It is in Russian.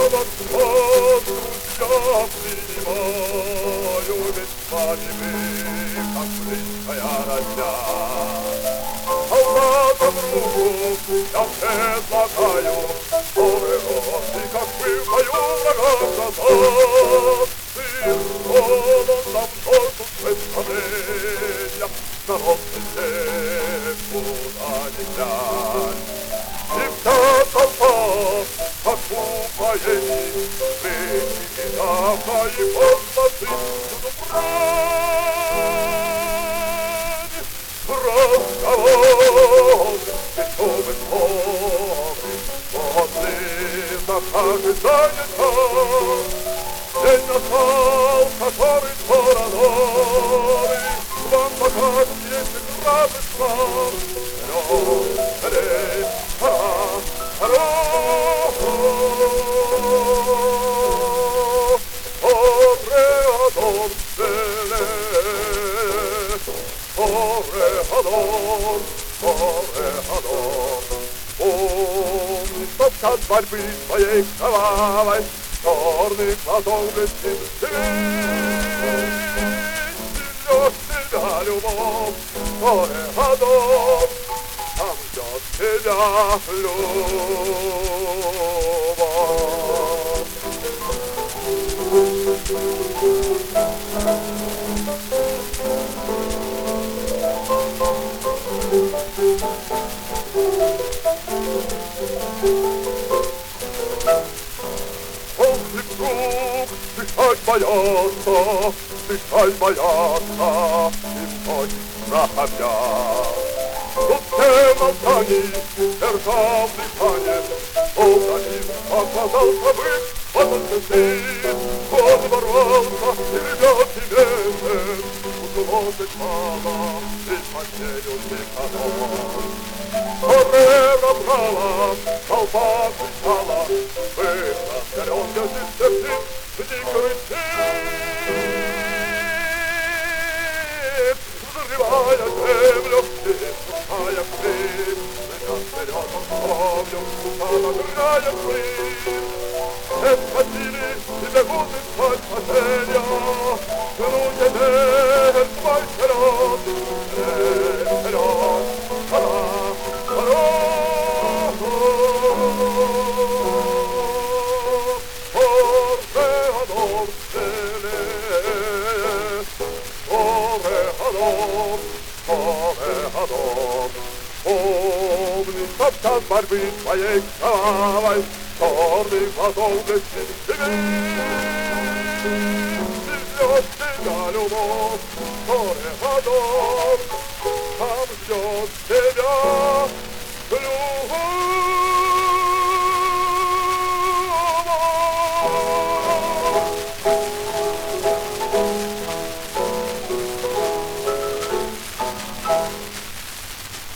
вас я принимаю, ведь с вами мы, как близкая родня. Солдатам руку я предлагаю, добрый рот, и как вы в бою врагам назад. И он нам только представления, народ не куда ни глянь. И вся толпа, как у поэзии, встреч недавно и посмотри всюду разговор, веселый славы, после закажи занято. День настал, который скоро новый, вам покажет, если правый слав. Вперед, пора, Ореадор, Ореадор, помни, что в час борьбы своей кровавой черный глазок блестит светит тебя любовь, Ореадор, там ждет тебя любовь. Ох, и вдруг дышать боятся, и вновь проходят. Тут все молчаний, держав дыхание, полтонин оказался быть, потом сидит, он ворвался, и ребят тебе, углотить мало, и потерю никого. Орева брала, толпа кричала, выход зеленка дисциплин, не кричит, взрывая землю, и пуская крик, меня вперед кровью, награя крик. Схватили и бегут искать спасения, ну теперь свой вперед, вперед, пора, пора. Ореадор, Ореадор, Ореадор, помни, что в час борьбы твоей кровавой черный глазок блестит тебе, ждет тебя любовь, Ореадор, там ждет тебя